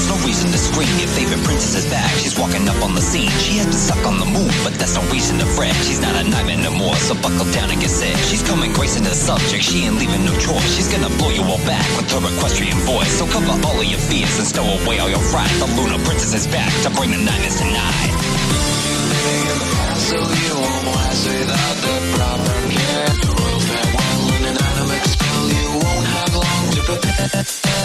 There's no reason to scream, your favorite princess is back. She's walking up on the scene, she has been stuck on the move, but that's no reason to fret. She's not a nightmare no more, so buckle down and get set. She's coming gracing the subject, she ain't leaving no choice. She's gonna blow you all back with her equestrian voice. So cover all of your fears and stow away all your fright. The Lunar Princess is back to bring the nightmares tonight. Living in the past, so you won't last without the proper care. Royal farewell and an animate spell, you won't have long to prepare.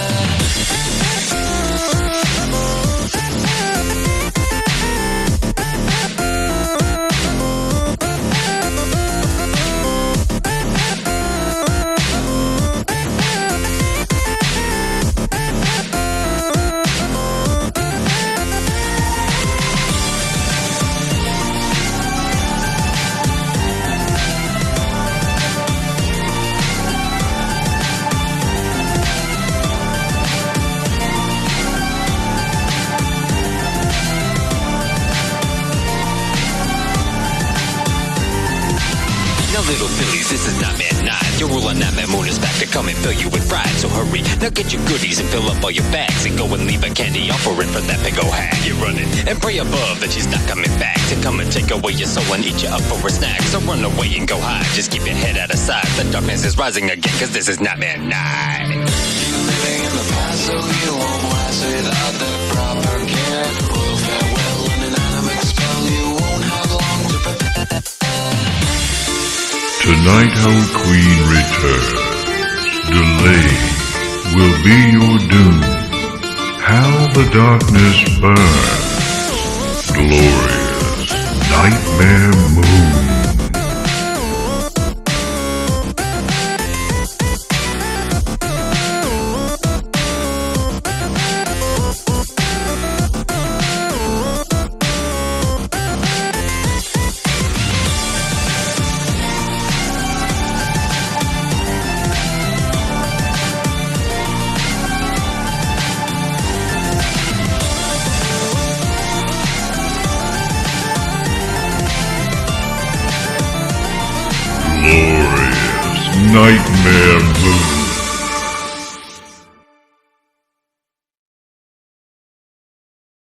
Little fillies, this is Nightmare Night. Your ruler Nightmare Moon is back to come and fill you with pride. So hurry, now get your goodies and fill up all your bags and go and leave a candy offering for that big old hag. You're running and pray above that she's not coming back to come and take away your soul and eat you up for a snack. So run away and go hide, just keep your head out of sight. The darkness is rising again, cause this is Nightmare Night. Living in the past, so you won't last without the proper care. Royal farewell and an animate spell, you won't have long to prepare. Tonight our queen returns. Delay will be your doom. How the darkness burns. Glorious nightmare moon. Glorious nightmare moon.